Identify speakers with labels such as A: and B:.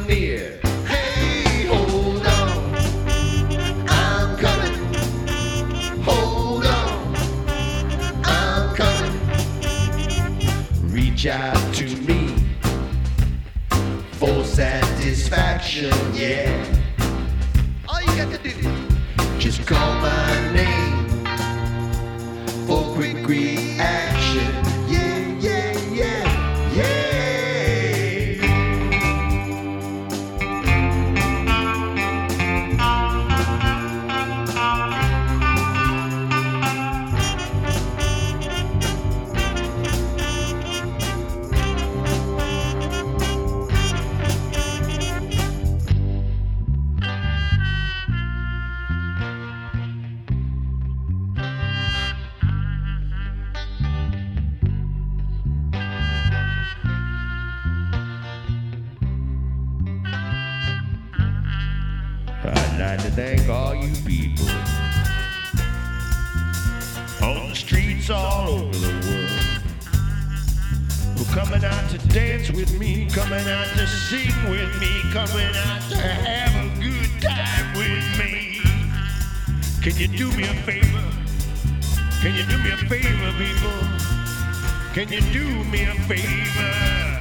A: near. Hey, hold on, I'm coming. Hold on, I'm coming. Reach out to me for satisfaction, yeah. All you got to do, just call my name for quick reaction. Yeah, yeah, yeah, yeah.
B: I'd like to thank all you people on the streets all over the world who coming out to dance with me, coming out to sing with me, coming out to have a good time with me. Can you do me a favor? Can you do me a favor, people? Can you do me a favor?